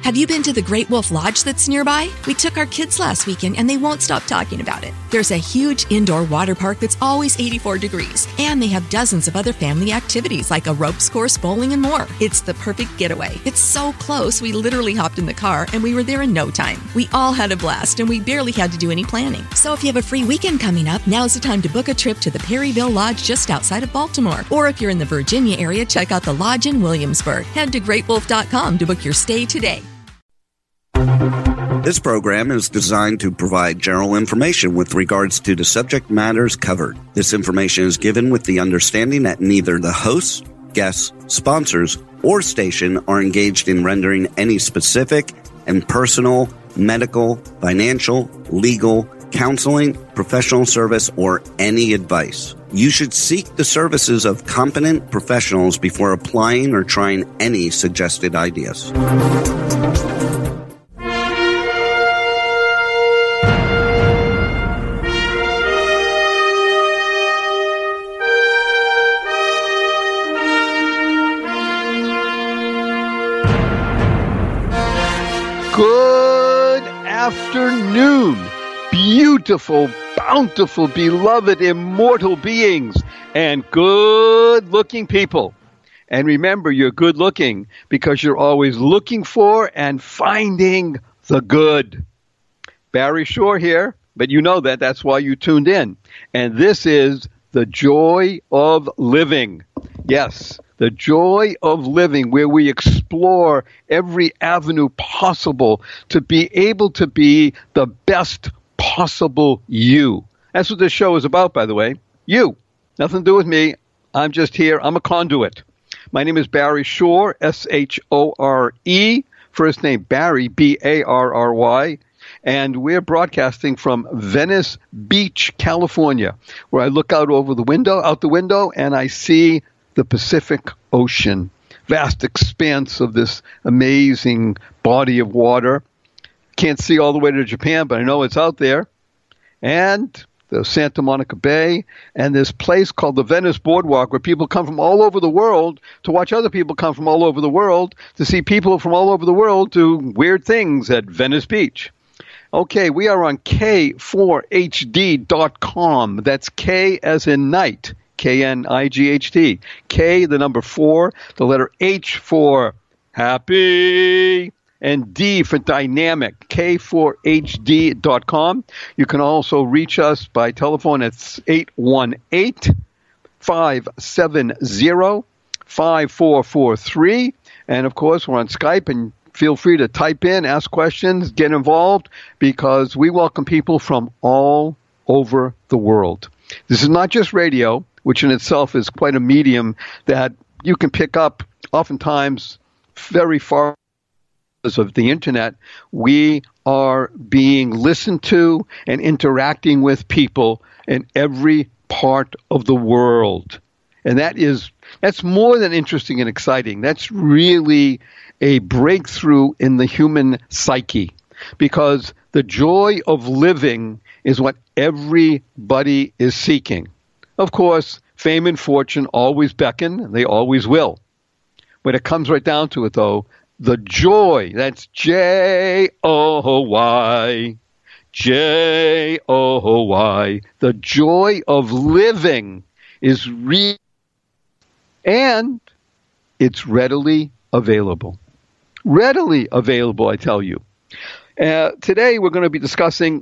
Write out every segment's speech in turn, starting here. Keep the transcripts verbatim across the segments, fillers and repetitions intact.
Have you been to the Great Wolf Lodge that's nearby? We took our kids last weekend and they won't stop talking about it. There's a huge indoor water park that's always eighty-four degrees, and they have dozens of other family activities like a ropes course, bowling, and more. It's the perfect getaway. It's so close, we literally hopped in the car and we were there in no time. We all had a blast and we barely had to do any planning. So if you have a free weekend coming up, now's the time to book a trip to the Perryville Lodge just outside of Baltimore. Or if you're in the Virginia area, check out the Lodge in Williamsburg. Head to great wolf dot com to book your stay today. This program is designed to provide general information with regards to the subject matters covered. This information is given with the understanding that neither the hosts, guests, sponsors, or station are engaged in rendering any specific and personal, medical, financial, legal, counseling, professional service, or any advice. You should seek the services of competent professionals before applying or trying any suggested ideas. Good afternoon, beautiful, bountiful, beloved, immortal beings, and good-looking people. And remember, you're good-looking because you're always looking for and finding the good. Barry Shore here, but you know that. That's why you tuned in. And this is the joy of living. Yes, the joy of living, where we explore every avenue possible to be able to be the best possible you. That's what this show is about, by the way. You. Nothing to do with me. I'm just here. I'm a conduit. My name is Barry Shore, S H O R E. First name Barry, B A R R Y. And we're broadcasting from Venice Beach, California, where I look out over the window, out the window, and I see the Pacific Ocean, vast expanse of this amazing body of water. Can't see all the way to Japan, but I know it's out there. And the Santa Monica Bay, and this place called the Venice Boardwalk, where people come from all over the world to watch other people come from all over the world, to see people from all over the world do weird things at Venice Beach. Okay, we are on K four H D dot com. That's K as in night. K N I G H T. K, the number four, the letter H for happy, and D for dynamic, K four H D dot com. You can also reach us by telephone at eight one eight, five seven zero, five four four three. And, of course, we're on Skype, and feel free to type in, ask questions, get involved, because we welcome people from all over the world. This is not just radio, which in itself is quite a medium that you can pick up oftentimes very far of the internet. We are being listened to and interacting with people in every part of the world. And that is, that's more than interesting and exciting. That's really a breakthrough in the human psyche, because the joy of living is what everybody is seeking. Of course, fame and fortune always beckon. They always will. When it comes right down to it, though, the joy, that's J O Y, J O Y, the joy of living is real, and it's readily available. Readily available, I tell you. Uh, today we're going to be discussing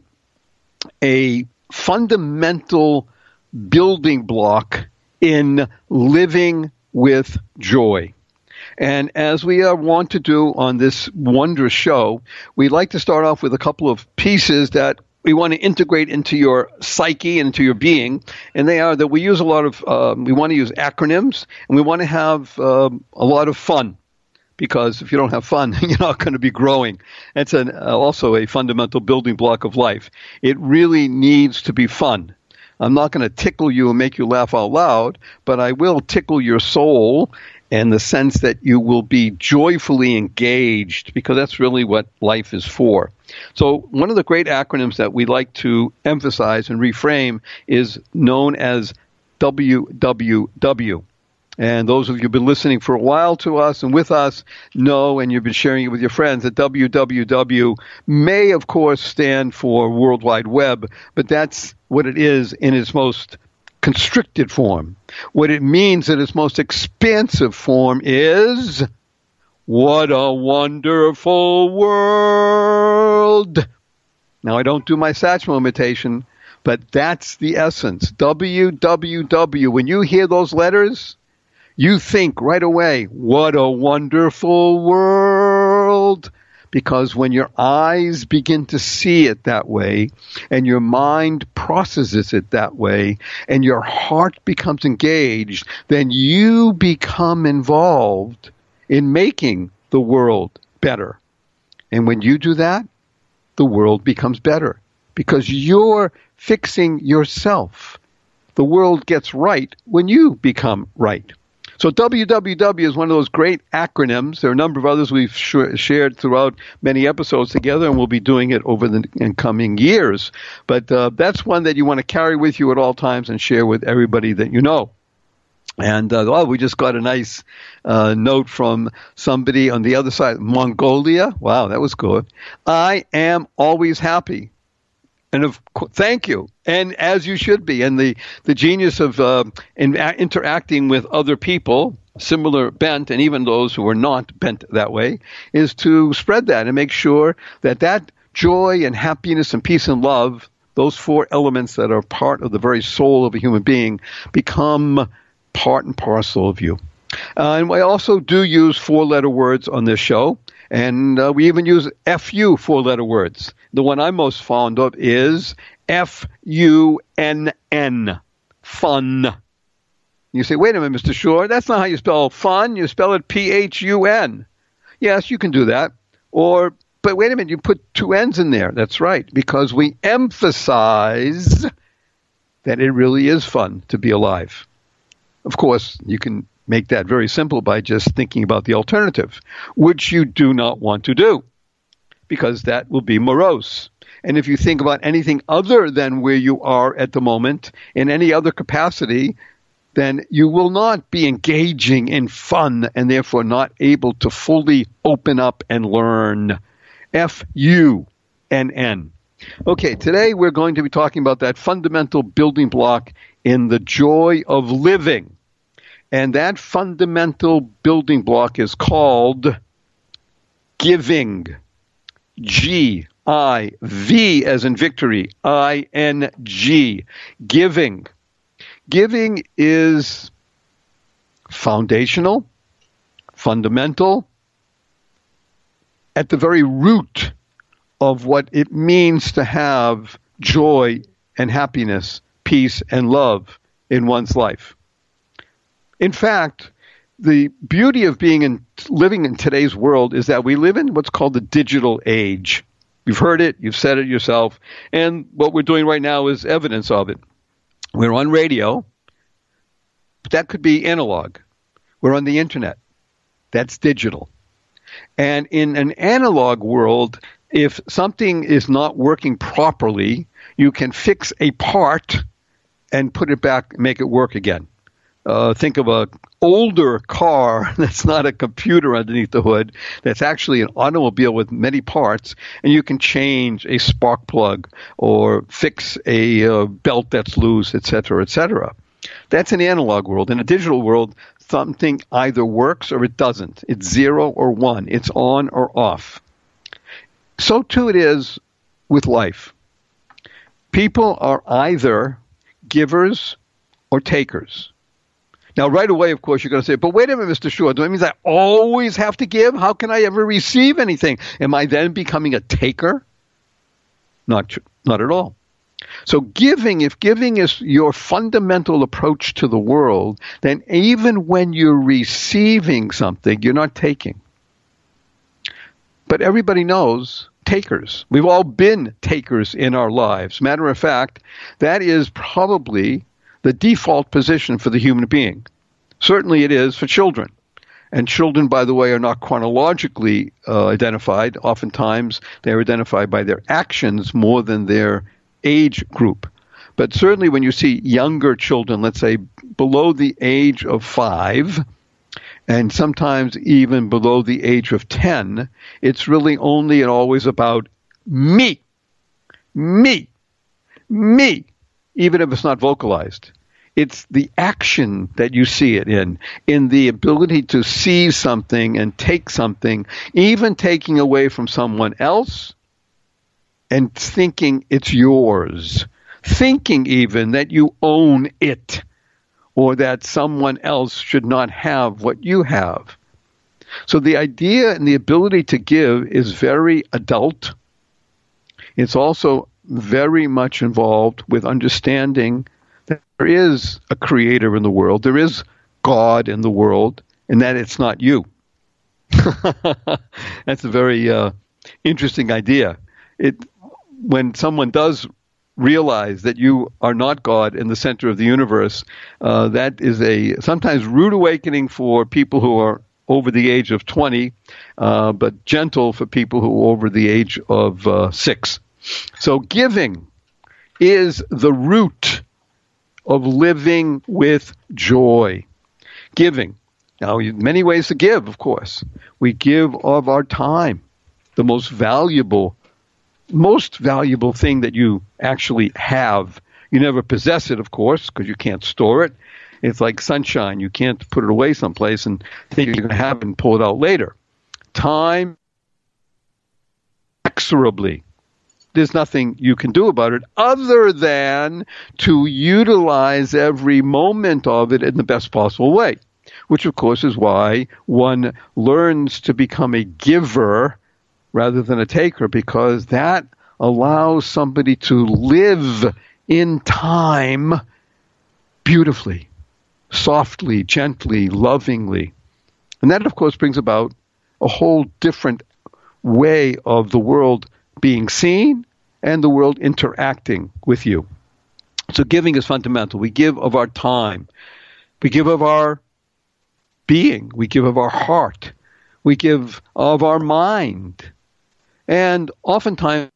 a fundamental building block in living with joy. And as we are wont to do on this wondrous show, we'd like to start off with a couple of pieces that we want to integrate into your psyche and into your being. And they are that we use a lot of, um, we want to use acronyms, and we want to have um, a lot of fun. Because if you don't have fun, you're not going to be growing. That's an, uh, also a fundamental building block of life. It really needs to be fun. I'm not going to tickle you and make you laugh out loud, but I will tickle your soul in the sense that you will be joyfully engaged, because that's really what life is for. So one of the great acronyms that we like to emphasize and reframe is known as W W W. And those of you who've been listening for a while to us and with us know, and you've been sharing it with your friends, that W W W may, of course, stand for World Wide Web, but that's what it is in its most constricted form. What it means in its most expansive form is, what a wonderful world. Now, I don't do my Satchmo imitation, but that's the essence. W W W. When you hear those letters, you think right away, what a wonderful world. Because when your eyes begin to see it that way, and your mind processes it that way, and your heart becomes engaged, then you become involved in making the world better. And when you do that, the world becomes better. Because you're fixing yourself. The world gets right when you become right. So W W W is one of those great acronyms. There are a number of others we've sh- shared throughout many episodes together, and we'll be doing it over the in coming years. But uh, that's one that you want to carry with you at all times and share with everybody that you know. And, uh, oh, we just got a nice uh, note from somebody on the other side, Mongolia. Wow, that was good. I am always happy. And of thank you, and as you should be. And the, the genius of uh, in, uh, interacting with other people, similar bent, and even those who are not bent that way, is to spread that and make sure that that joy and happiness and peace and love, those four elements that are part of the very soul of a human being, become part and parcel of you. Uh, and we also do use four-letter words on this show. And uh, we even use F U four-letter words. The one I'm most fond of is F U N N, fun. You say, wait a minute, Mister Shore, that's not how you spell fun. You spell it P H U N. Yes, you can do that. Or, but wait a minute, you put two N's in there. That's right, because we emphasize that it really is fun to be alive. Of course, you can make that very simple by just thinking about the alternative, which you do not want to do, because that will be morose. And if you think about anything other than where you are at the moment, in any other capacity, then you will not be engaging in fun and therefore not able to fully open up and learn. F U N N. Okay, today we're going to be talking about that fundamental building block in the joy of living. And that fundamental building block is called giving. G I V as in victory, I N G. Giving. Giving is foundational, fundamental, at the very root of what it means to have joy and happiness, peace and love in one's life. In fact, the beauty of being in living in today's world is that we live in what's called the digital age. You've heard it, you've said it yourself, and what we're doing right now is evidence of it. We're on radio, but that could be analog. We're on the internet. That's digital. And in an analog world, if something is not working properly, you can fix a part and put it back, make it work again. Uh, think of an older car that's not a computer underneath the hood, that's actually an automobile with many parts, and you can change a spark plug or fix a uh, belt that's loose, et cetera, et cetera. That's an analog world. In a digital world, something either works or it doesn't. It's zero or one. It's on or off. So too it is with life. People are either givers or takers. Now, right away, of course, you're going to say, but wait a minute, Mister Shore, do that mean I always have to give? How can I ever receive anything? Am I then becoming a taker? Not tr- not at all. So giving, if giving is your fundamental approach to the world, then even when you're receiving something, you're not taking. But everybody knows takers. We've all been takers in our lives. Matter of fact, that is probably the default position for the human being. Certainly it is for children. And children, by the way, are not chronologically uh, identified. Oftentimes, they're identified by their actions more than their age group. But certainly when you see younger children, let's say below the age of five, and sometimes even below the age of ten, it's really only and always about me, me, me, even if it's not vocalized. It's the action that you see it in, in the ability to see something and take something, even taking away from someone else and thinking it's yours, thinking even that you own it or that someone else should not have what you have. So the idea and the ability to give is very adult. It's also very much involved with understanding that there is a creator in the world, there is God in the world, and that it's not you. That's a very uh, interesting idea. It, when someone does realize that you are not God in the center of the universe, uh, that is a sometimes rude awakening for people who are over the age of twenty, uh, but gentle for people who are over the age of uh, six. So giving is the root of living with joy. Giving. Now, many ways to give, of course. We give of our time, the most valuable, most valuable thing that you actually have. You never possess it, of course, because you can't store it. It's like sunshine. You can't put it away someplace and think you're going to have it and pull it out later. Time, inexorably. There's nothing you can do about it other than to utilize every moment of it in the best possible way, which, of course, is why one learns to become a giver rather than a taker, because that allows somebody to live in time beautifully, softly, gently, lovingly. And that, of course, brings about a whole different way of the world being seen and the world interacting with you. So giving is fundamental. We give of our time. We give of our being. We give of our heart. We give of our mind. And oftentimes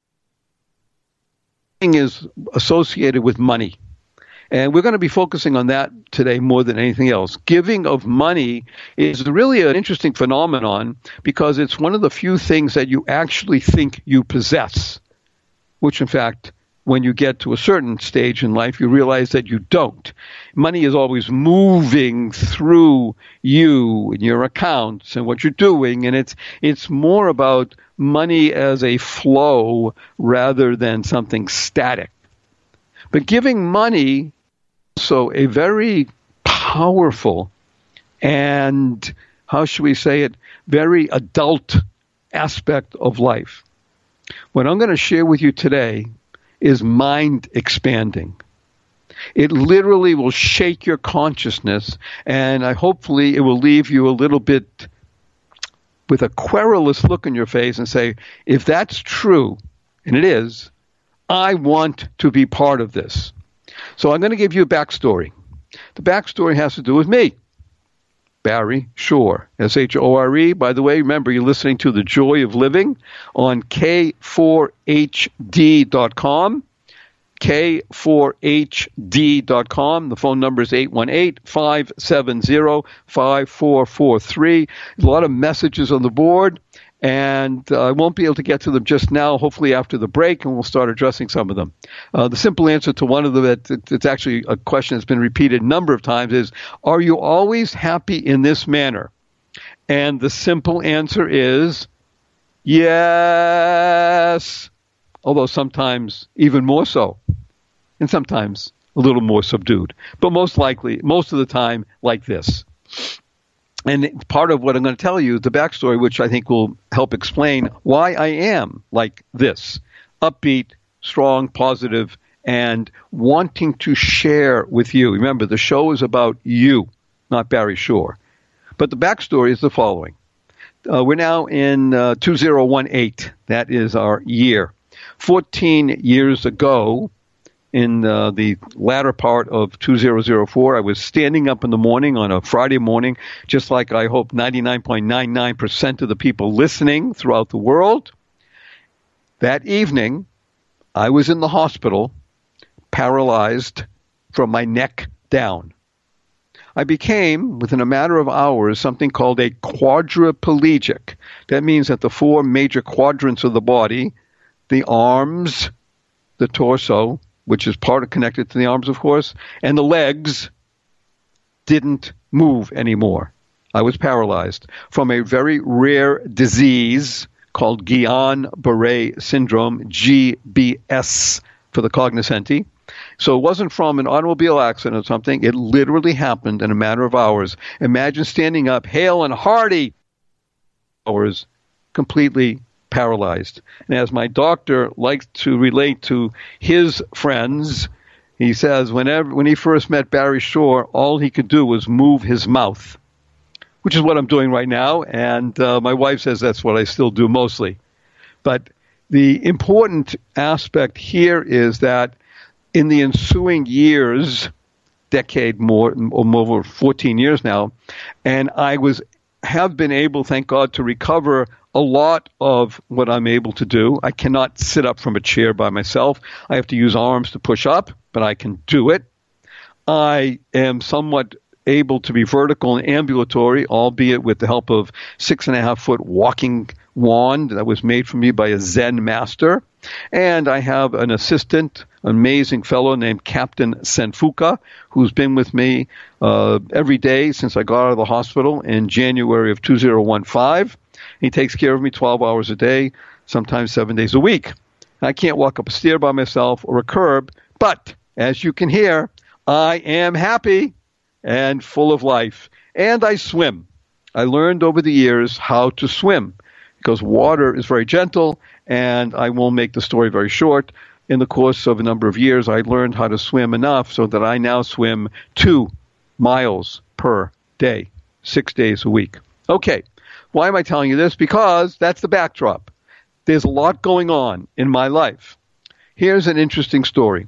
is associated with money. And we're going to be focusing on that today more than anything else. Giving of money is really an interesting phenomenon because it's one of the few things that you actually think you possess, which in fact, when you get to a certain stage in life, you realize that you don't. Money is always moving through you and your accounts and what you're doing, and it's it's more about money as a flow rather than something static. But giving money also a very powerful and, how should we say it, very adult aspect of life. What I'm going to share with you today is mind expanding. It literally will shake your consciousness, and I hopefully it will leave you a little bit with a querulous look in your face and say, if that's true, and it is, I want to be part of this. So I'm going to give you a backstory. The backstory has to do with me, Barry Shore, S H O R E. By the way, remember, you're listening to The Joy of Living on K four H D dot com, K four H D dot com. The phone number is eight one eight, five seven zero, five four four three. A lot of messages on the board, and uh, I won't be able to get to them just now, hopefully after the break, and we'll start addressing some of them. Uh, the simple answer to one of them, it, it's actually a question that's been repeated a number of times, is, are you always happy in this manner? And the simple answer is, yes, although sometimes even more so, and sometimes a little more subdued, but most likely, most of the time, like this. And part of what I'm going to tell you is the backstory, which I think will help explain why I am like this, upbeat, strong, positive, and wanting to share with you. Remember, the show is about you, not Barry Shore. But the backstory is the following. Uh, we're now in uh, two thousand eighteen. That is our year. fourteen years ago, in uh, the latter part of two thousand four, I was standing up in the morning on a Friday morning, just like I hope ninety-nine point nine nine percent of the people listening throughout the world. That evening, I was in the hospital paralyzed from my neck down. I became, within a matter of hours, something called a quadriplegic. That means that the four major quadrants of the body, the arms, the torso, which is part of connected to the arms, of course, and the legs didn't move anymore. I was paralyzed from a very rare disease called Guillain-Barré syndrome, G B S for the cognoscenti. So it wasn't from an automobile accident or something. It literally happened in a matter of hours. Imagine standing up, hale and hearty, hours, completely paralyzed. And as my doctor likes to relate to his friends, he says whenever when he first met Barry Shore, all he could do was move his mouth, which is what I'm doing right now. And uh, my wife says that's what I still do mostly. But the important aspect here is that in the ensuing years, decade more, or over fourteen years now, and I was have been able, thank God, to recover a lot of what I'm able to do. I cannot sit up from a chair by myself. I have to use arms to push up, but I can do it. I am somewhat able to be vertical and ambulatory, albeit with the help of six and a half foot walking wand that was made for me by a Zen master. And I have an assistant, an amazing fellow named Captain Senfuka, who's been with me uh, every day since I got out of the hospital in January of two thousand fifteen. He takes care of me twelve hours a day, sometimes seven days a week. I can't walk up a stair by myself or a curb, but as you can hear, I am happy and full of life. And I swim. I learned over the years how to swim because water is very gentle, and I won't make the story very short. In the course of a number of years, I learned how to swim enough so that I now swim two miles per day, six days a week. Okay, why am I telling you this? Because that's the backdrop. There's a lot going on in my life. Here's an interesting story.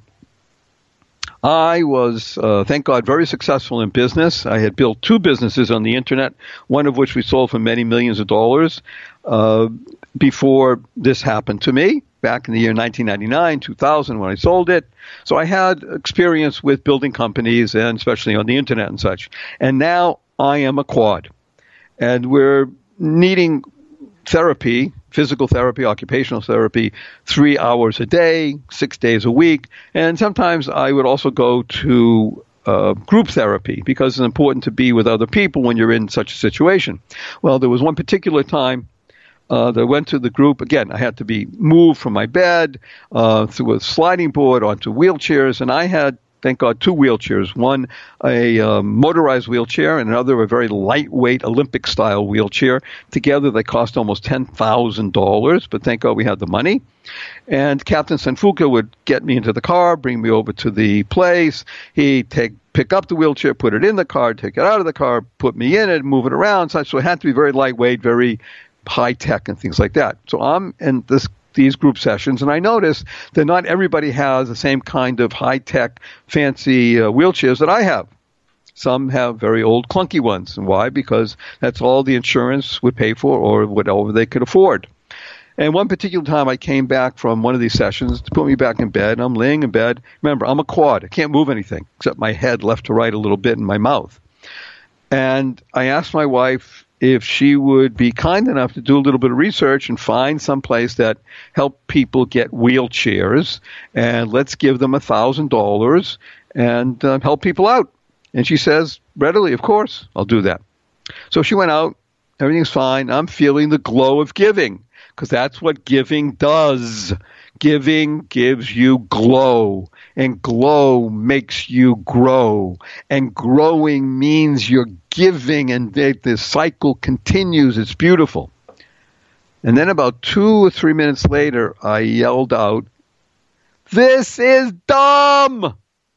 I was, uh, thank God, very successful in business. I had built two businesses on the internet, one of which we sold for many millions of dollars uh, before this happened to me back in the year nineteen ninety-nine, two thousand when I sold it. So I had experience with building companies and especially on the internet and such. And now I am a quad. And we're needing therapy, physical therapy, occupational therapy, three hours a day, six days a week. And sometimes I would also go to uh, group therapy because it's important to be with other people when you're in such a situation. Well, there was one particular time uh, that I went to the group. Again, I had to be moved from my bed uh, through a sliding board onto wheelchairs, and I had, thank God, two wheelchairs, one a um, motorized wheelchair and another a very lightweight Olympic-style wheelchair. Together, they cost almost ten thousand dollars, but thank God we had the money. And Captain Senfuka would get me into the car, bring me over to the place. He'd take, pick up the wheelchair, put it in the car, take it out of the car, put me in it, move it around. So it had to be very lightweight, very high-tech and things like that. So I'm in this these group sessions, and I noticed that not everybody has the same kind of high-tech, fancy uh, wheelchairs that I have. Some have very old, clunky ones. And why? Because that's all the insurance would pay for or whatever they could afford. And one particular time I came back from one of these sessions to put me back in bed, and I'm laying in bed. Remember, I'm a quad. I can't move anything except my head left to right a little bit in my mouth. And I asked my wife if she would be kind enough to do a little bit of research and find some place that helped people get wheelchairs, and let's give them a thousand dollars and uh, help people out. And she says, readily, of course, I'll do that. So she went out. Everything's fine. I'm feeling the glow of giving because that's what giving does. Giving gives you glow, and glow makes you grow, and growing means you're giving, and the, the cycle continues. It's beautiful. And then about two or three minutes later, I yelled out, "This is dumb!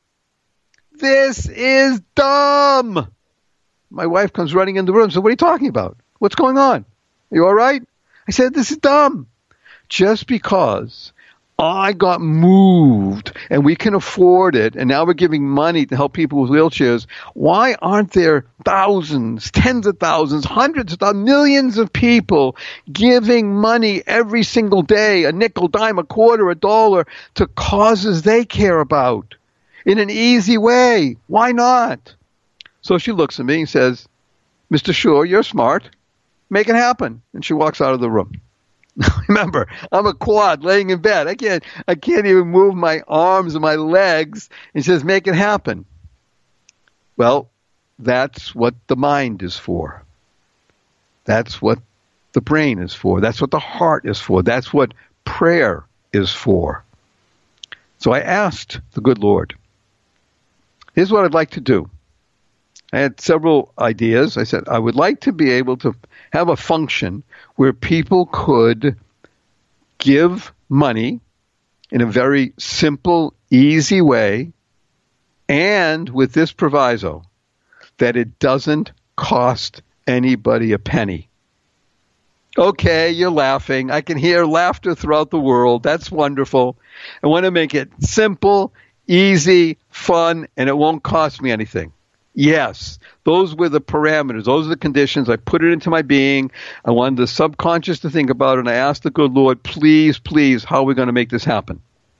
This is dumb!" My wife comes running in the room and says, "What are you talking about? What's going on? Are you all right?" I said, "This is dumb. Just because I got moved, and we can afford it, and now we're giving money to help people with wheelchairs. Why aren't there thousands, tens of thousands, hundreds of thousands, millions of people giving money every single day, a nickel, dime, a quarter, a dollar, to causes they care about in an easy way? Why not? So she looks at me and says, Mister Shore, you're smart. Make it happen. And she walks out of the room. Remember, I'm a quad laying in bed. I can't I can't even move my arms and my legs. And she says, make it happen. Well, that's what the mind is for. That's what the brain is for. That's what the heart is for. That's what prayer is for. So I asked the good Lord, here's what I'd like to do. I had several ideas. I said, I would like to be able to have a function where people could give money in a very simple, easy way, and with this proviso, that it doesn't cost anybody a penny. Okay, you're laughing. I can hear laughter throughout the world. That's wonderful. I want to make it simple, easy, fun, and it won't cost me anything. Yes, those were the parameters. Those are the conditions. I put it into my being. I wanted the subconscious to think about it, and I asked the good Lord, please, please, how are we going to make this happen?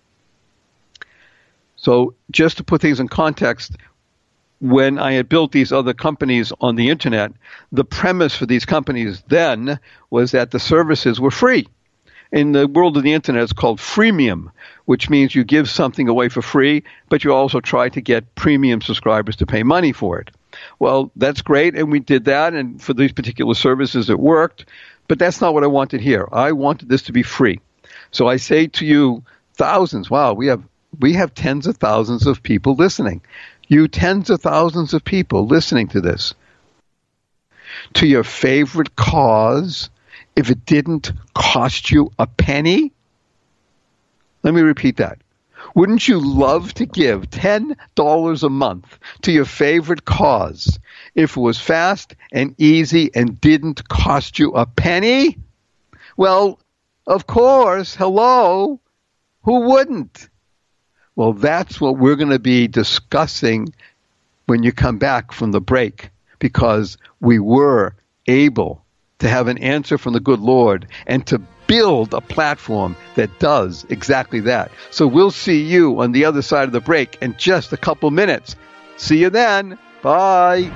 So just to put things in context, when I had built these other companies on the internet, the premise for these companies then was that the services were free. In the world of the internet, it's called freemium, which means you give something away for free, but you also try to get premium subscribers to pay money for it. Well, that's great, and we did that, and for these particular services it worked, but that's not what I wanted here. I wanted this to be free. So I say to you, thousands, wow, we have we have tens of thousands of people listening. You tens of thousands of people listening to this. To your favorite cause, if it didn't cost you a penny? Let me repeat that. Wouldn't you love to give ten dollars a month to your favorite cause if it was fast and easy and didn't cost you a penny? Well, of course, hello, who wouldn't? Well, that's what we're going to be discussing when you come back from the break, because we were able to have an answer from the good Lord and to build a platform that does exactly that. So we'll see you on the other side of the break in just a couple minutes. See you then. Bye.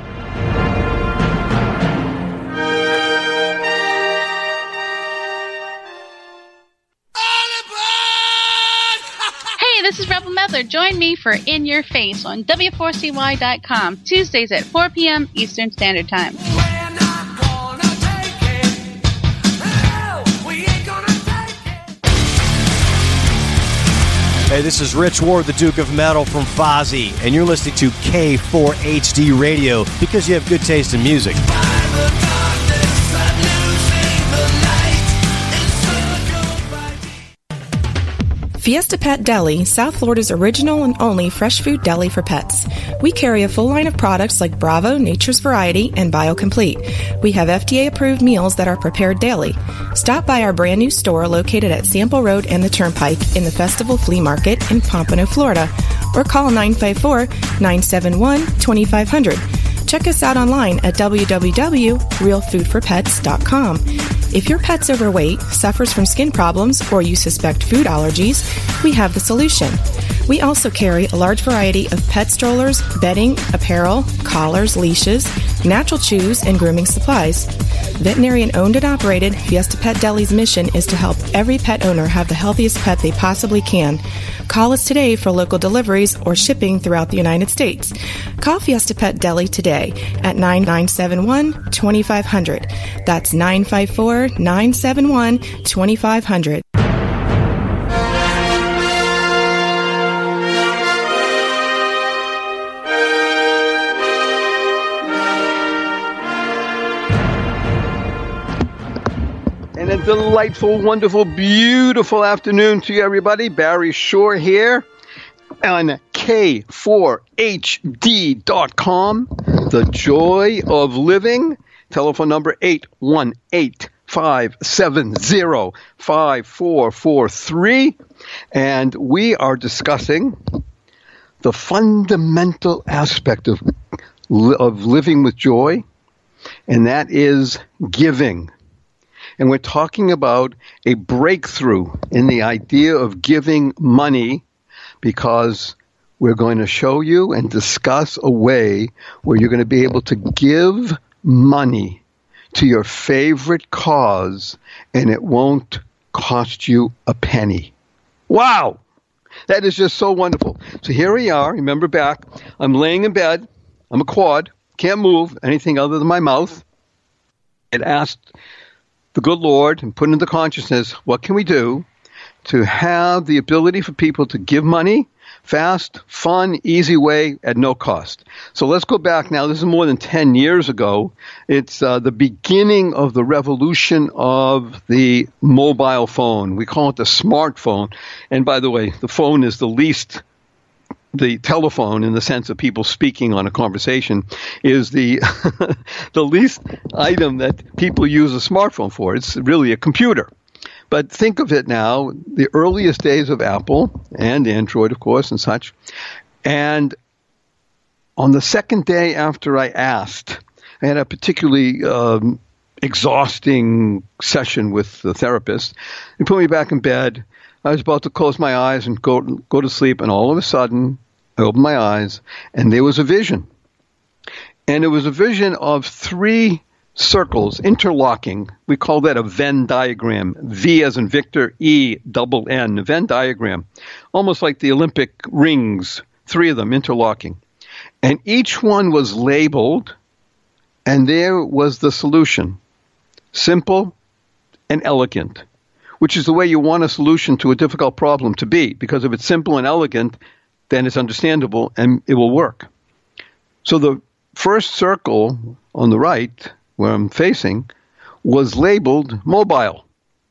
This is Rebel Medler. Join me for In Your Face on W four C Y dot com, Tuesdays at four p.m. Eastern Standard Time. Hey, this is Rich Ward, the Duke of Metal from Fozzy, and you're listening to K four H D Radio because you have good taste in music. Fiesta Pet Deli, South Florida's original and only fresh food deli for pets. We carry a full line of products like Bravo, Nature's Variety, and BioComplete. We have F D A-approved meals that are prepared daily. Stop by our brand new store located at Sample Road and the Turnpike in the Festival Flea Market in Pompano, Florida, or call nine five four, nine seven one, two five zero zero. Check us out online at w w w dot real food for pets dot com. If your pet's overweight, suffers from skin problems, or you suspect food allergies, we have the solution. We also carry a large variety of pet strollers, bedding, apparel, collars, leashes, natural chews, and grooming supplies. Veterinarian owned and operated, Fiesta Pet Deli's mission is to help every pet owner have the healthiest pet they possibly can. Call us today for local deliveries or shipping throughout the United States. Call Fiesta Pet Deli today at nine nine seven one, two five zero zero. That's nine five four, nine seven one, two five zero zero. And a delightful, wonderful, beautiful afternoon to you, everybody. Barry Shore here on K four H D dot com. The Joy of Living. Telephone number eight one eight, five seven zero, five four four three. And we are discussing the fundamental aspect of, of living with joy, and that is giving. And we're talking about a breakthrough in the idea of giving money, because we're going to show you and discuss a way where you're going to be able to give money to your favorite cause, and it won't cost you a penny. Wow! That is just so wonderful. So here we are. Remember back, I'm laying in bed. I'm a quad. Can't move anything other than my mouth. And asked the good Lord and put into consciousness, what can we do to have the ability for people to give money, fast, fun, easy way at no cost. So let's go back now. This is more than ten years ago. It's uh, the beginning of the revolution of the mobile phone. We call it the smartphone. And by the way, the phone is the least, the telephone in the sense of people speaking on a conversation is the the least item that people use a smartphone for. It's really a computer. But think of it now, the earliest days of Apple and Android, of course, and such. And on the second day after I asked, I had a particularly um, exhausting session with the therapist. He put me back in bed. I was about to close my eyes and go, go to sleep, and all of a sudden, I opened my eyes, and there was a vision. And it was a vision of three circles interlocking. We call that a Venn diagram. V as in Victor, E double N, a Venn diagram. Almost like the Olympic rings, three of them interlocking. And each one was labeled, and there was the solution. Simple and elegant, which is the way you want a solution to a difficult problem to be, because if it's simple and elegant, then it's understandable and it will work. So the first circle on the right, where I'm facing, was labeled mobile.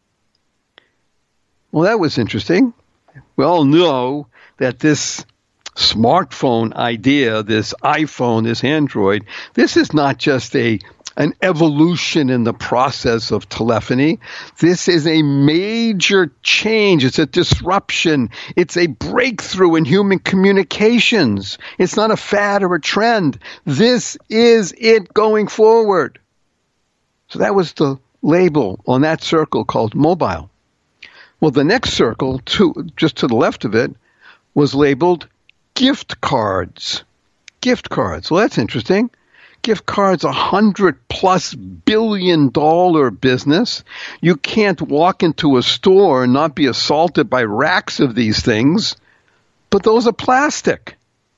Well, that was interesting. We all know that this smartphone idea, this iPhone, this Android, this is not just a an evolution in the process of telephony. This is a major change. It's a disruption. It's a breakthrough in human communications. It's not a fad or a trend. This is it going forward. So that was the label on that circle called mobile. Well, the next circle, to, just to the left of it, was labeled gift cards. Gift cards. Well, that's interesting. Gift cards, a hundred plus billion dollar business. You can't walk into a store and not be assaulted by racks of these things, but those are plastic.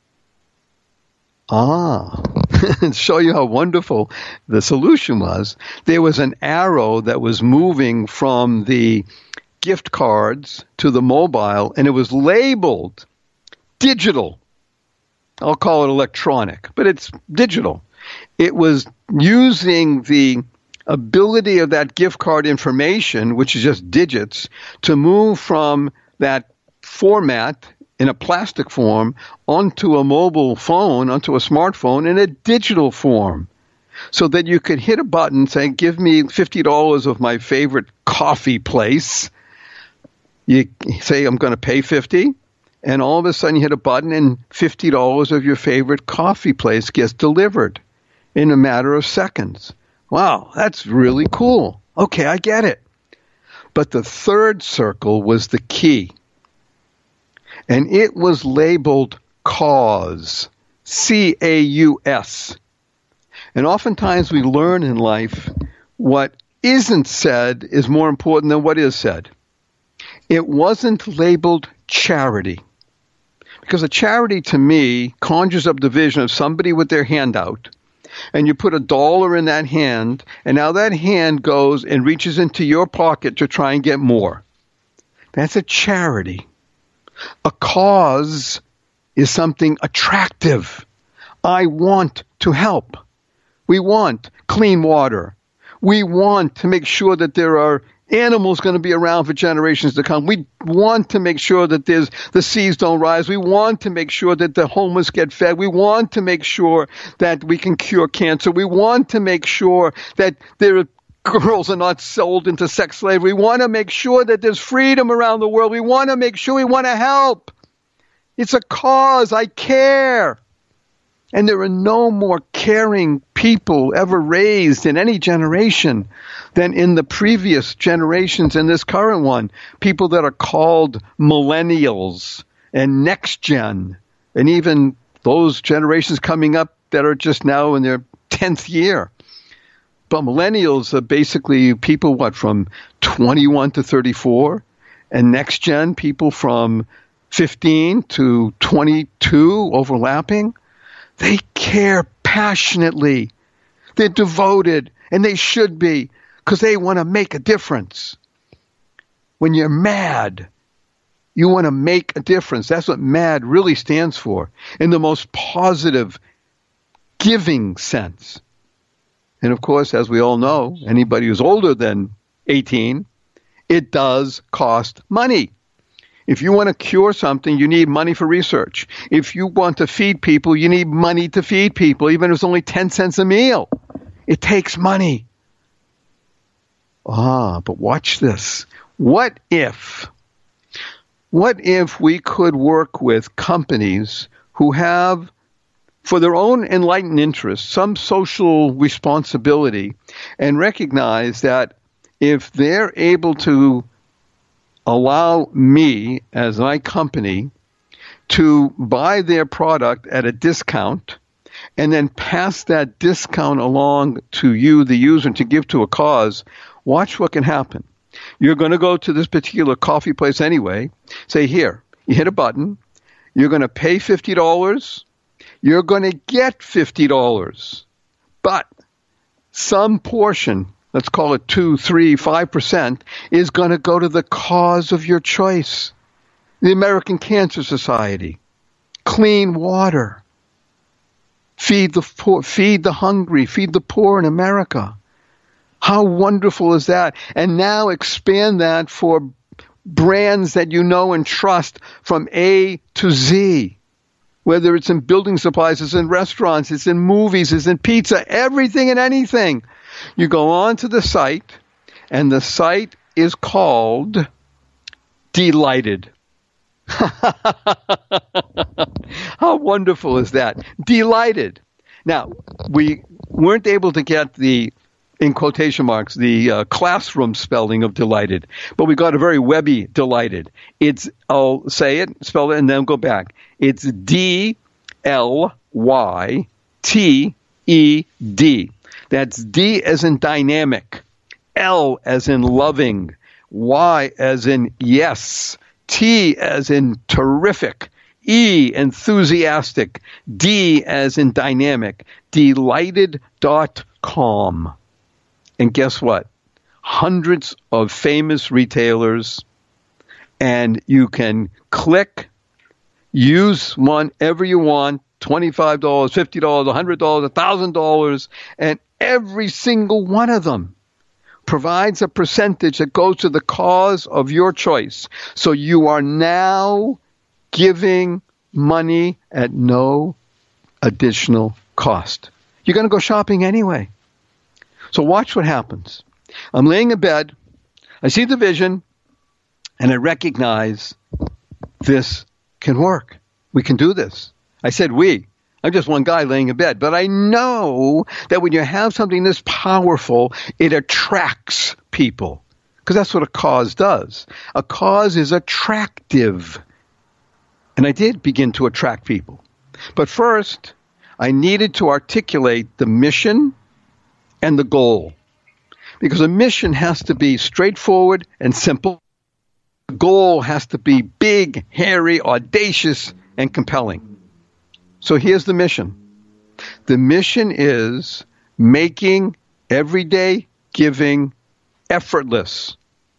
Ah, and show you how wonderful the solution was. There was an arrow that was moving from the gift cards to the mobile, and it was labeled digital. I'll call it electronic, but it's digital. It was using the ability of that gift card information, which is just digits, to move from that format in a plastic form onto a mobile phone, onto a smartphone in a digital form, so that you could hit a button saying, give me fifty dollars of my favorite coffee place. You say, I'm going to pay fifty dollars, and all of a sudden you hit a button and fifty dollars of your favorite coffee place gets delivered in a matter of seconds. Wow, that's really cool. Okay, I get it. But the third circle was the key. And it was labeled cause, C A U S. And oftentimes we learn in life what isn't said is more important than what is said. It wasn't labeled charity. Because a charity to me conjures up the vision of somebody with their hand out, and you put a dollar in that hand, and now that hand goes and reaches into your pocket to try and get more. That's a charity. A cause is something attractive. I want to help. We want clean water. We want to make sure that there are animals going to be around for generations to come. We want to make sure that there's, the seas don't rise. We want to make sure that the homeless get fed. We want to make sure that we can cure cancer. We want to make sure that there are girls are not sold into sex slavery. We want to make sure that there's freedom around the world. We want to make sure we want to help. It's a cause. I care. And there are no more caring people ever raised in any generation than in the previous generations and this current one. People that are called millennials and next gen, and even those generations coming up that are just now in their tenth year. But millennials are basically people, what, from twenty-one to thirty-four, and next gen people from fifteen to twenty-two overlapping. They care passionately. They're devoted, and they should be, because they want to make a difference. When you're mad, you want to make a difference. That's what MAD really stands for, in the most positive, giving sense. And of course, as we all know, anybody who's older than eighteen, it does cost money. If you want to cure something, you need money for research. If you want to feed people, you need money to feed people, even if it's only ten cents a meal. It takes money. Ah, but watch this. What if, what if we could work with companies who have, for their own enlightened interests, some social responsibility, and recognize that if they're able to allow me, as my company, to buy their product at a discount and then pass that discount along to you, the user, to give to a cause, watch what can happen. You're going to go to this particular coffee place anyway, say, here, you hit a button, you're going to pay fifty dollars, you're going to get fifty dollars, but some portion, let's call it two, three, five percent, is going to go to the cause of your choice. The American Cancer Society, clean water, feed the poor, feed the hungry, feed the poor in America. How wonderful is that? And now expand that for brands that you know and trust from A to Z. Whether it's in building supplies, it's in restaurants, it's in movies, it's in pizza, everything and anything. You go on to the site, and the site is called Delighted. How wonderful is that? Delighted. Now, we weren't able to get the, in quotation marks, the uh, classroom spelling of delighted, but we got a very webby delighted. It's, I'll say it, spell it, and then go back. It's D L Y T E D. That's D as in dynamic, L as in loving, Y as in yes, T as in terrific, E enthusiastic, D as in dynamic, delighted dot com. And guess what? Hundreds of famous retailers, and you can click, use whatever you want, twenty-five dollars, fifty dollars, one hundred dollars, one thousand dollars, and every single one of them provides a percentage that goes to the cause of your choice. So you are now giving money at no additional cost. You're going to go shopping anyway. So watch what happens. I'm laying in bed, I see the vision, and I recognize this can work. We can do this. I said we. I'm just one guy laying in bed. But I know that when you have something this powerful, it attracts people. Because that's what a cause does. A cause is attractive. And I did begin to attract people. But first, I needed to articulate the mission and the goal. Because a mission has to be straightforward and simple. The goal has to be big, hairy, audacious, and compelling. So here's the mission. The mission is making everyday giving effortless.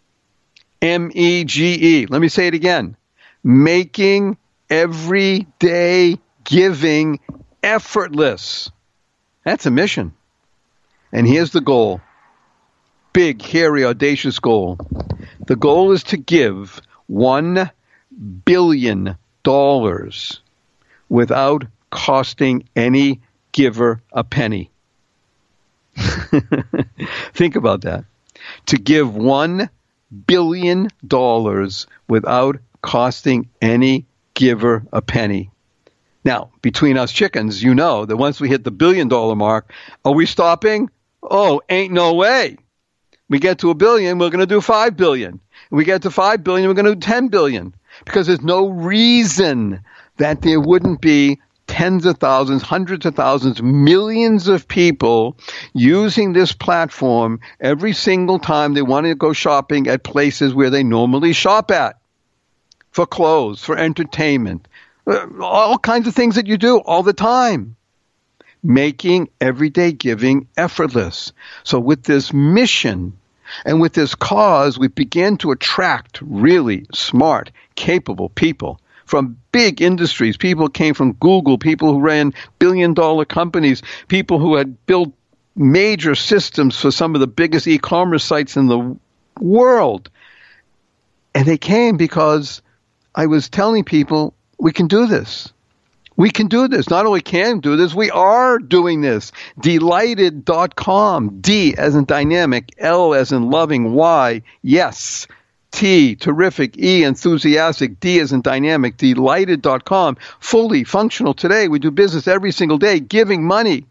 M E G E. Let me say it again. Making everyday giving effortless. That's a mission. And here's the goal. Big, hairy, audacious goal. The goal is to give one billion dollars without costing any giver a penny. Think about that. To give one billion dollars without costing any giver a penny. Now, between us chickens, you know that once we hit the billion dollar mark, are we stopping? Oh, ain't no way. We get to a billion, we're going to do five billion. We get to five billion, we're going to do ten billion. Because there's no reason that there wouldn't be tens of thousands, hundreds of thousands, millions of people using this platform every single time they want to go shopping at places where they normally shop at. For clothes, for entertainment, all kinds of things that you do all the time. Making everyday giving effortless. So with this mission and with this cause, we begin to attract really smart, capable people from big industries. People came from Google, people who ran billion-dollar companies, people who had built major systems for some of the biggest e-commerce sites in the world. And they came because I was telling people, we can do this. We can do this. Not only can do this, we are doing this. Delighted dot com. D as in dynamic, L as in loving, Y, yes. T, terrific, E, enthusiastic, D as in dynamic, delighted dot com. Fully functional today. We do business every single day, giving money.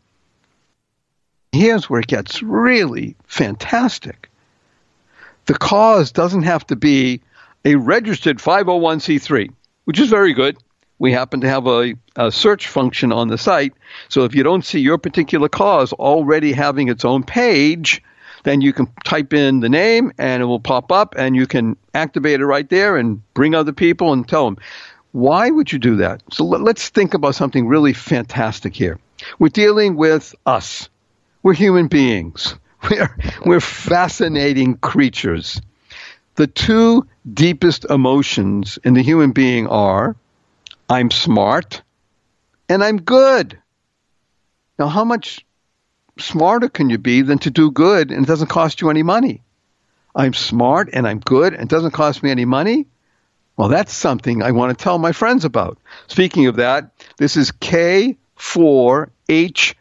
Here's where it gets really fantastic. The cause doesn't have to be a registered five oh one c three, which is very good. We happen to have a, a search function on the site. So if you don't see your particular cause already having its own page, then you can type in the name and it will pop up and you can activate it right there and bring other people and tell them. Why would you do that? So let, let's think about something really fantastic here. We're dealing with us. We're human beings. We're, we're fascinating creatures. The two deepest emotions in the human being are, I'm smart, and I'm good. Now, how much smarter can you be than to do good and it doesn't cost you any money? I'm smart and I'm good and it doesn't cost me any money? Well, that's something I want to tell my friends about. Speaking of that, this is K four H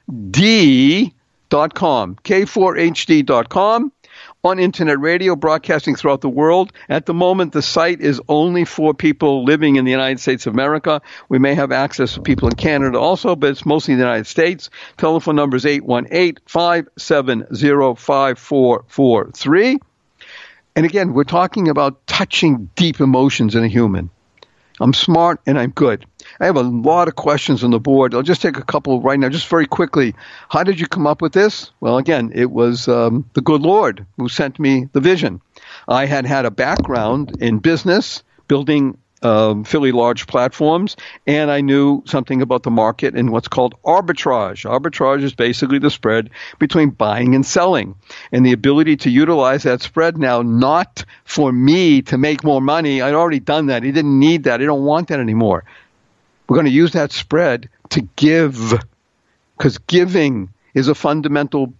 D dot com, K four H D dot com. On internet radio, broadcasting throughout the world. At the moment, the site is only for people living in the United States of America. We may have access to people in Canada also, but it's mostly the United States. Telephone number is eight one eight, five seven zero, five four four three. And again, we're talking about touching deep emotions in a human. I'm smart and I'm good. I have a lot of questions on the board. I'll just take a couple right now, just very quickly. How did you come up with this? Well, again, it was um, the good Lord who sent me the vision. I had had a background in business, building um, fairly large platforms, and I knew something about the market and what's called arbitrage. Arbitrage is basically the spread between buying and selling, and the ability to utilize that spread now, not for me to make more money. I'd already done that. He didn't need that. I don't want that anymore. We're going to use that spread to give, because giving is a fundamental.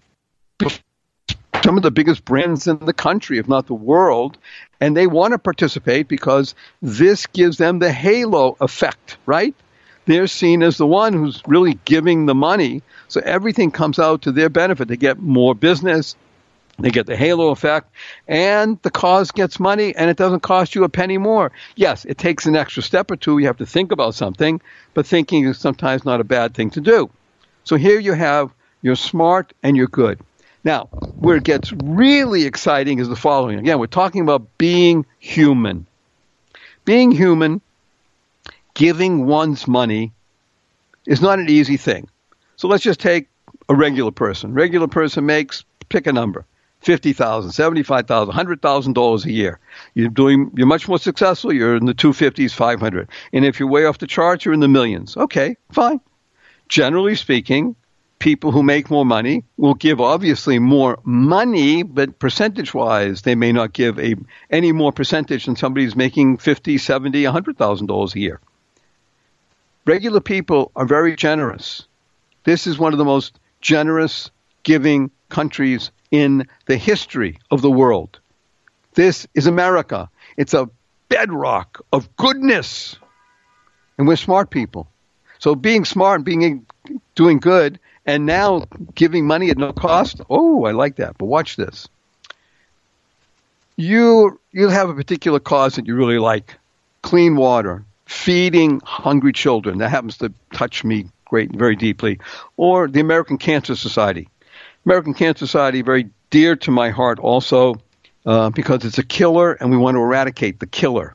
Some of the biggest brands in the country, if not the world, and they want to participate because this gives them the halo effect, right? They're seen as the one who's really giving the money, so everything comes out to their benefit. They get more business, they get the halo effect, and the cause gets money, and it doesn't cost you a penny more. Yes, it takes an extra step or two. You have to think about something, but thinking is sometimes not a bad thing to do. So here you have, you're smart and you're good. Now, where it gets really exciting is the following. Again, we're talking about being human. Being human, giving one's money, is not an easy thing. So let's just take a regular person. Regular person makes, pick a number, fifty thousand dollars, seventy-five thousand dollars, one hundred thousand dollars a year. You're doing, you're much more successful. You're in the two fifties, five hundred. And if you're way off the charts, you're in the millions. Okay, fine. Generally speaking, people who make more money will give obviously more money, but percentage-wise, they may not give a any more percentage than somebody who's making fifty, seventy, one hundred thousand dollars a year. Regular people are very generous. This is one of the most generous giving countries in the history of the world. This is America. It's a bedrock of goodness. And we're smart people. So being smart, being doing good, and now giving money at no cost. Oh, I like that. But watch this. You, you'll have a particular cause that you really like. Clean water, feeding hungry children. That happens to touch me great, very deeply. Or the American Cancer Society. American Cancer Society, very dear to my heart also, uh, because it's a killer and we want to eradicate the killer.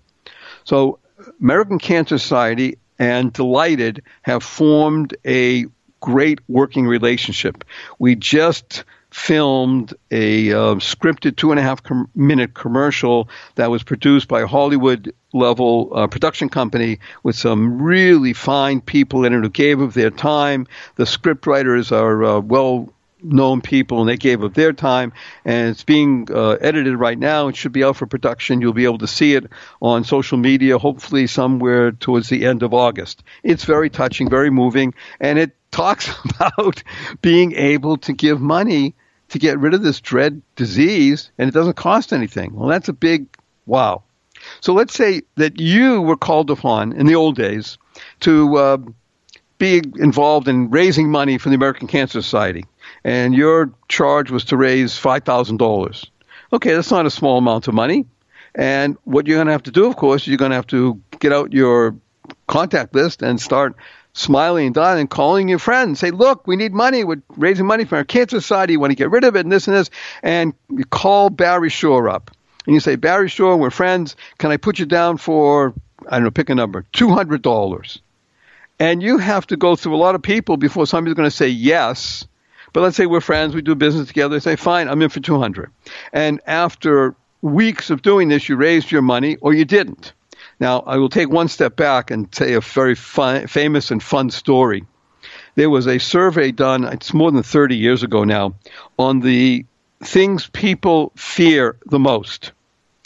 So American Cancer Society and Delighted have formed a great working relationship. We just filmed a uh, scripted two and a half com- minute commercial that was produced by a Hollywood level uh, production company with some really fine people in it who gave of their time. The script writers are uh, well known people, and they gave of their time, and it's being uh, edited right now. It should be out for production. You'll be able to see it on social media, hopefully somewhere towards the end of August. It's very touching, very moving, and it talks about being able to give money to get rid of this dread disease, and it doesn't cost anything. Well, that's a big wow. So let's say that you were called upon in the old days to uh, be involved in raising money for the American Cancer Society, and your charge was to raise five thousand dollars. Okay, that's not a small amount of money. And what you're going to have to do, of course, you're going to have to get out your contact list and start smiling and dying and calling your friends. Say, look, we need money. We're raising money for our Cancer Society. You want to get rid of it and this and this. And you call Barry Shore up. And you say, Barry Shore, we're friends. Can I put you down for, I don't know, pick a number, two hundred dollars. And you have to go through a lot of people before somebody's going to say yes. But let's say we're friends, we do business together. They say, fine, I'm in for two hundred. And after weeks of doing this, you raised your money or you didn't. Now, I will take one step back and say a very fun, famous and fun story. There was a survey done, it's more than thirty years ago now, on the things people fear the most.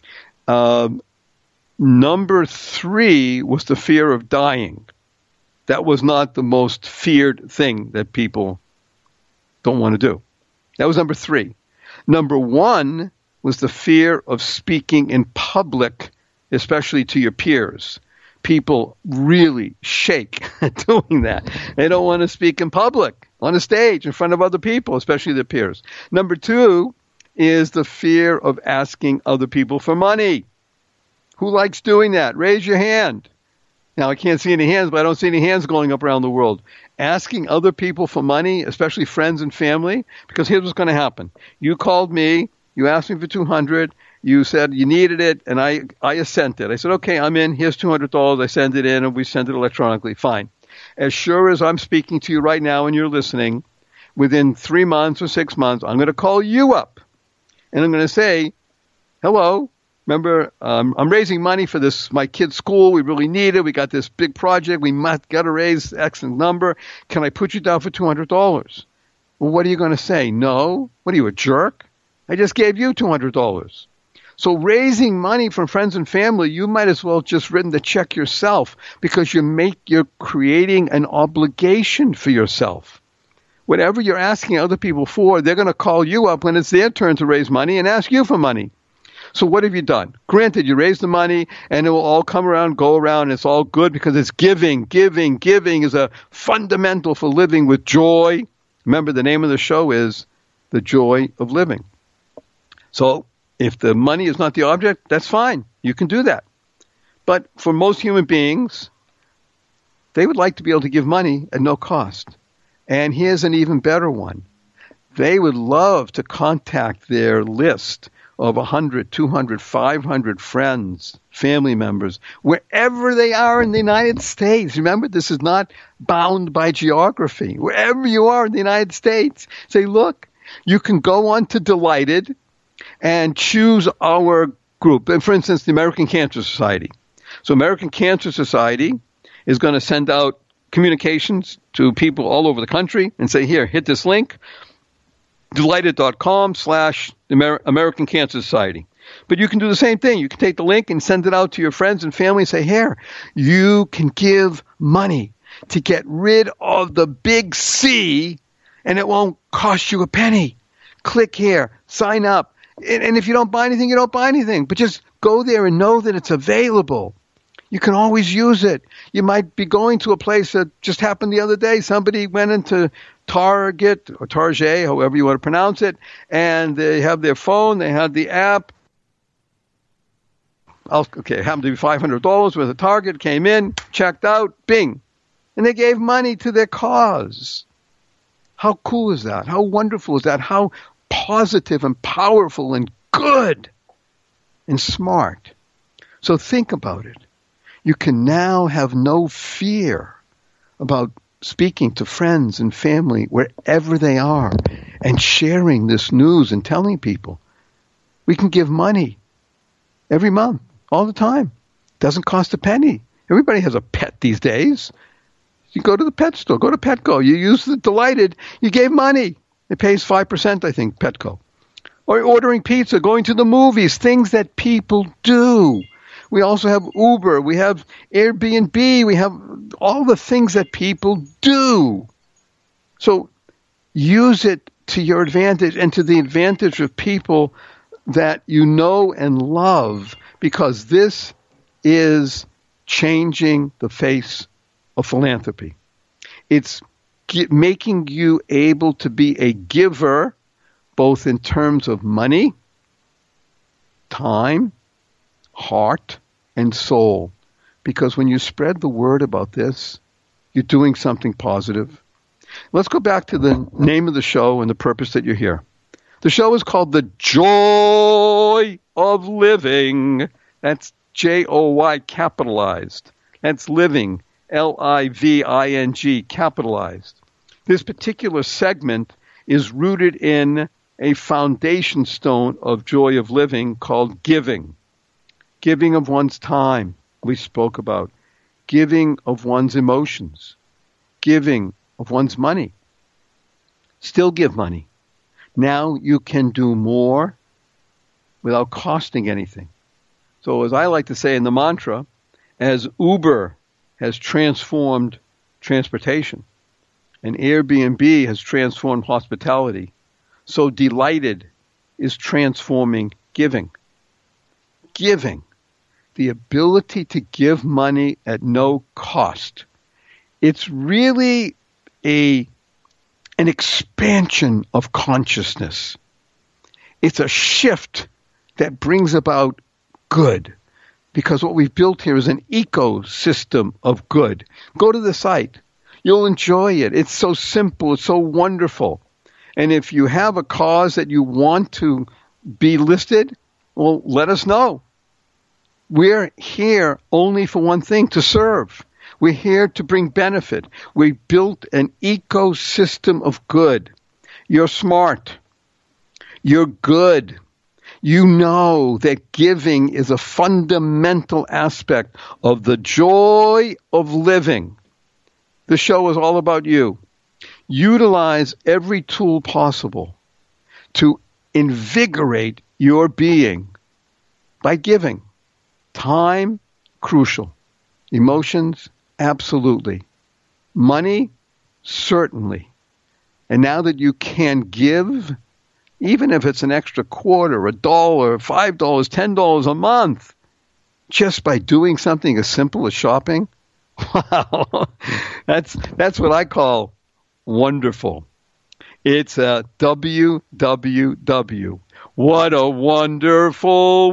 Um, number three was the fear of dying. That was not the most feared thing that people don't want to do. That was number three. Number one was the fear of speaking in public, especially to your peers. People really shake at doing that. They don't want to speak in public, on a stage, in front of other people, especially their peers. Number two is the fear of asking other people for money. Who likes doing that? Raise your hand. Now, I can't see any hands, but I don't see any hands going up around the world. Asking other people for money, especially friends and family, because here's what's going to happen. You called me, you asked me for two hundred dollars, you said you needed it, and I, I assented. I said, okay, I'm in, here's two hundred dollars, I send it in, and we send it electronically, fine. As sure as I'm speaking to you right now and you're listening, within three months or six months, I'm going to call you up, and I'm going to say, hello, remember, um, I'm raising money for this, my kid's school. We really need it. We got this big project. We must got to raise X number. Can I put you down for two hundred dollars? Well, what are you going to say? No? What are you, a jerk? I just gave you two hundred dollars. So raising money from friends and family, you might as well just written the check yourself because you make, you're creating an obligation for yourself. Whatever you're asking other people for, they're going to call you up when it's their turn to raise money and ask you for money. So what have you done? Granted, you raise the money, and it will all come around, go around, and it's all good because it's giving. Giving, giving is a fundamental for living with joy. Remember, the name of the show is The Joy of Living. So if the money is not the object, that's fine. You can do that. But for most human beings, they would like to be able to give money at no cost. And here's an even better one. They would love to contact their list of one hundred, two hundred, five hundred friends, family members, wherever they are in the United States. Remember, this is not bound by geography. Wherever you are in the United States, say, look, you can go on to Delighted and choose our group. And for instance, the American Cancer Society. So American Cancer Society is going to send out communications to people all over the country and say, here, hit this link. Delighted.com slash American Cancer Society. But you can do the same thing. You can take the link and send it out to your friends and family and say, here, you can give money to get rid of the big C and it won't cost you a penny. Click here, sign up. And, and if you don't buy anything, you don't buy anything. But just go there and know that it's available. You can always use it. You might be going to a place that just happened the other day. Somebody went into Target or Target, however you want to pronounce it, and they have their phone, they have the app. Okay, it happened to be five hundred dollars worth of Target, came in, checked out, bing. And they gave money to their cause. How cool is that? How wonderful is that? How positive and powerful and good and smart. So think about it. You can now have no fear about speaking to friends and family wherever they are and sharing this news and telling people. We can give money every month, all the time. Doesn't cost a penny. Everybody has a pet these days. You go to the pet store, go to Petco. You use the Delighted. You gave money. It pays five percent, I think, Petco. Or ordering pizza, going to the movies, things that people do. We also have Uber. We have Airbnb. We have all the things that people do. So use it to your advantage and to the advantage of people that you know and love, because this is changing the face of philanthropy. It's ge- making you able to be a giver, both in terms of money, time, heart, and soul. Because when you spread the word about this, you're doing something positive. Let's go back to the name of the show and the purpose that you're here. The show is called The Joy of Living. That's J O Y capitalized. That's living, L I V I N G, capitalized. This particular segment is rooted in a foundation stone of joy of living called giving. Giving of one's time, we spoke about. Giving of one's emotions. Giving of one's money. Still give money. Now you can do more without costing anything. So as I like to say in the mantra, as Uber has transformed transportation and Airbnb has transformed hospitality, so Delighted is transforming giving. Giving. The ability to give money at no cost. It's really a an expansion of consciousness. It's a shift that brings about good, because what we've built here is an ecosystem of good. Go to the site. You'll enjoy it. It's so simple. It's so wonderful. And if you have a cause that you want to be listed, well, let us know. We're here only for one thing, to serve. We're here to bring benefit. We built an ecosystem of good. You're smart. You're good. You know that giving is a fundamental aspect of the joy of living. The show is all about you. Utilize every tool possible to invigorate your being by giving. Time, crucial. Emotions, absolutely. Money, certainly. And now that you can give, even if it's an extra quarter, a dollar, five dollars, ten dollars a month, just by doing something as simple as shopping, wow, that's that's what I call wonderful. It's a W W W. What a wonderful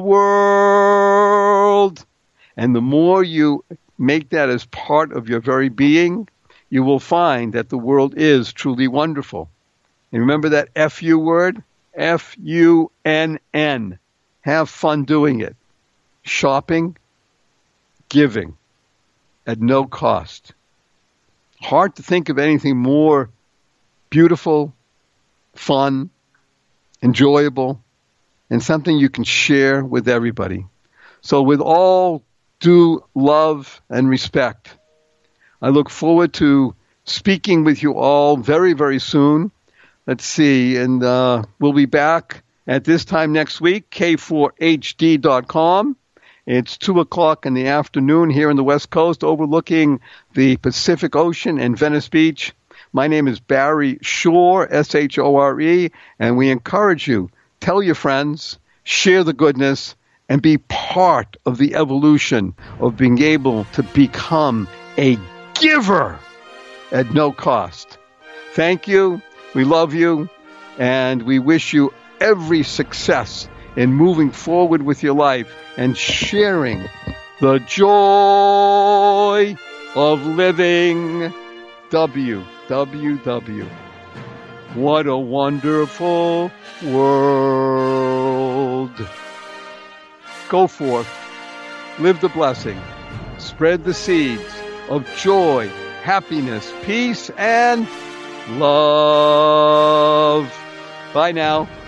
world. And the more you make that as part of your very being, you will find that the world is truly wonderful. And remember that F U word? F U N N. Have fun doing it. Shopping, giving, at no cost. Hard to think of anything more beautiful, fun, enjoyable, and something you can share with everybody. So with all due love and respect, I look forward to speaking with you all very, very soon. Let's see, and uh, we'll be back at this time next week, K four H D dot com. It's two o'clock in the afternoon here in the West Coast, overlooking the Pacific Ocean and Venice Beach. My name is Barry Shore, S H O R E, and we encourage you, tell your friends, share the goodness, and be part of the evolution of being able to become a giver at no cost. thank you. We love you. And we wish you every success in moving forward with your life and sharing the joy of living. W W W. What a wonderful world. Go forth. Live the blessing. Spread the seeds of joy, happiness, peace, and love. Bye now.